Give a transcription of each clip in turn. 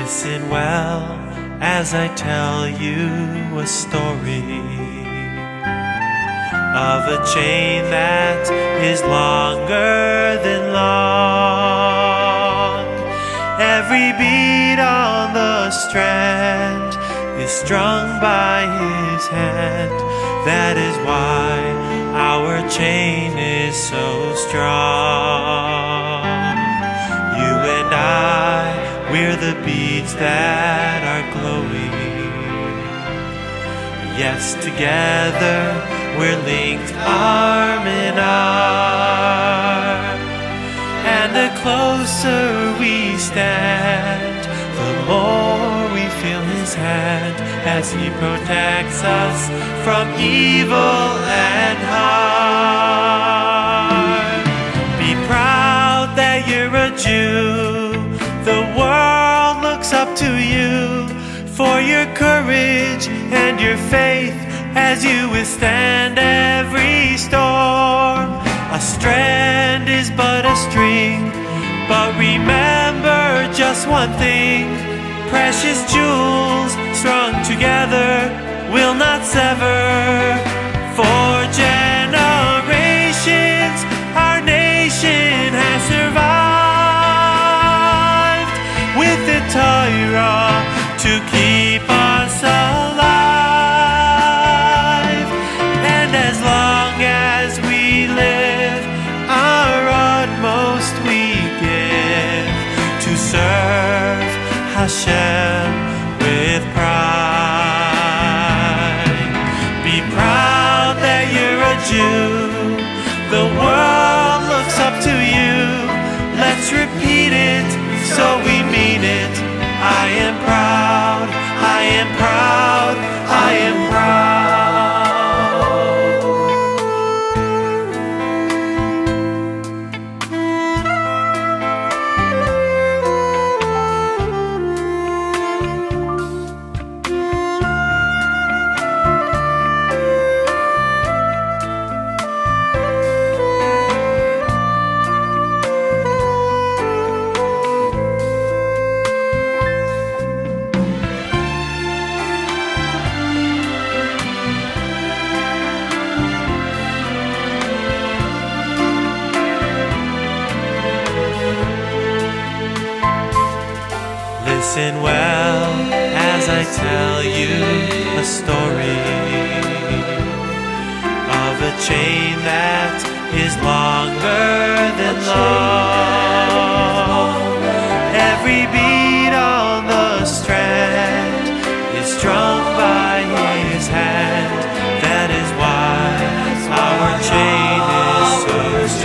Listen well as I tell you a story of a chain that is longer than long. Every bead on the strand is strung by his hand. That is why our chain is so strong. You and I, we're the beads that are glowing. Yes, together we're linked arm in arm. And the closer we stand, the more we feel his hand as he protects us from evil and harm. Be proud that you're a Jew. The world looks up to you for your courage and your faith as you withstand every storm. A strand is but a string, but remember just one thing: precious jewels strung together will not sever. For generations our nation has survived with the Torah to keep us alive. And as long as we live, our utmost we give to serve Hashem with pride. Be proud that you're a Jew. The world looks up to you. Let's repeat it so we mean it. I am proud, I am proud, I am proud. Listen well as I tell you a story of a chain that is longer than long. Every bead on the strand is strung by his hand. That is why our chain is so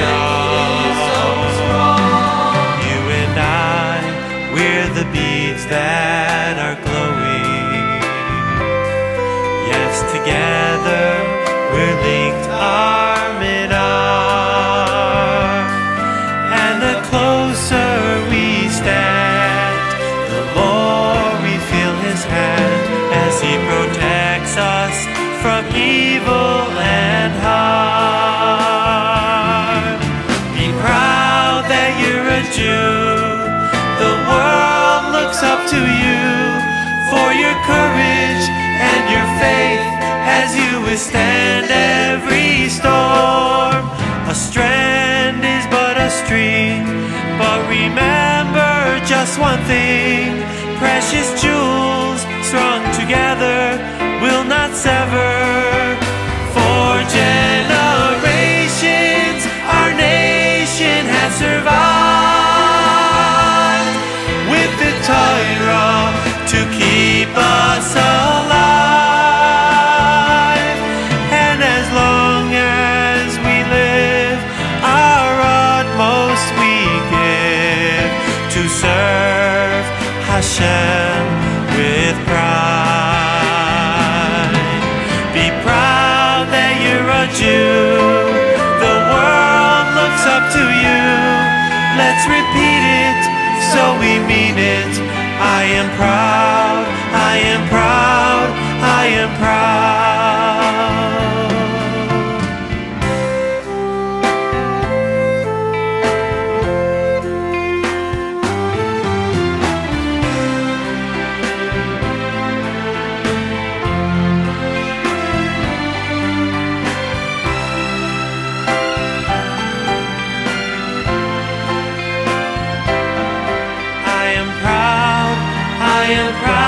strong. You and I, we're the beads that are glowing. Yes, together we're linked arm in arm. And the closer we stand, the more we feel his hand as he protects us from evil and harm. Be proud that you're a Jew. The world looks up to you for your courage and your faith as you withstand every storm. A strand is but a string, but remember just one thing: precious jewels strung together will not sever. For generations our nation has survived with the Torah to keep us alive. And as long as we live, our utmost we give to serve Hashem with pride. Be proud that you're a Jew. The world looks up to you. Let's repeat it so we mean it. I am proud, I am proud, I am proud. am proud.